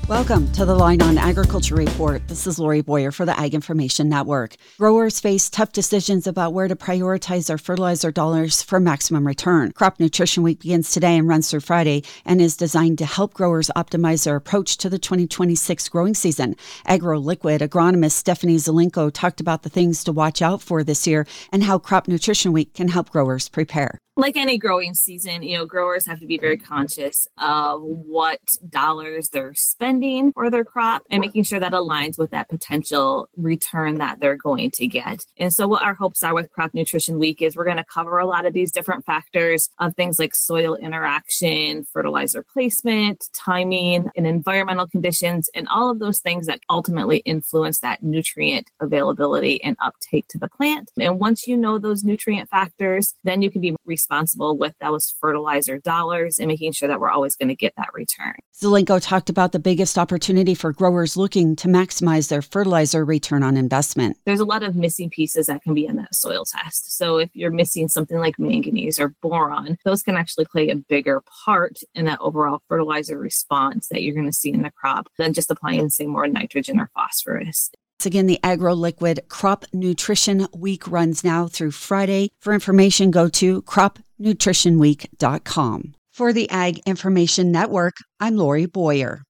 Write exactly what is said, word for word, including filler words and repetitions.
Welcome to the Line on Agriculture Report. This is Lori Boyer for the Ag Information Network. Growers face tough decisions about where to prioritize their fertilizer dollars for maximum return. Crop Nutrition Week begins today and runs through Friday and is designed to help growers optimize their approach to the twenty twenty-six growing season. AgroLiquid agronomist Stephanie Zelenko talked about the things to watch out for this year and how Crop Nutrition Week can help growers prepare. Like any growing season, you know, growers have to be very conscious of what dollars they're spending for their crop and making sure that aligns with that potential return that they're going to get. And so what our hopes are with Crop Nutrition Week is we're going to cover a lot of these different factors of things like soil interaction, fertilizer placement, timing, and environmental conditions, and all of those things that ultimately influence that nutrient availability and uptake to the plant. And once you know those nutrient factors, then you can be responsible responsible with those fertilizer dollars and making sure that we're always going to get that return. Zelenko talked about the biggest opportunity for growers looking to maximize their fertilizer return on investment. There's a lot of missing pieces that can be in that soil test. So if you're missing something like manganese or boron, those can actually play a bigger part in that overall fertilizer response that you're going to see in the crop than just applying, say, more nitrogen or phosphorus. Again, the AgroLiquid Crop Nutrition Week runs now through Friday. For information, go to crop nutrition week dot com. For the Ag Information Network, I'm Lori Boyer.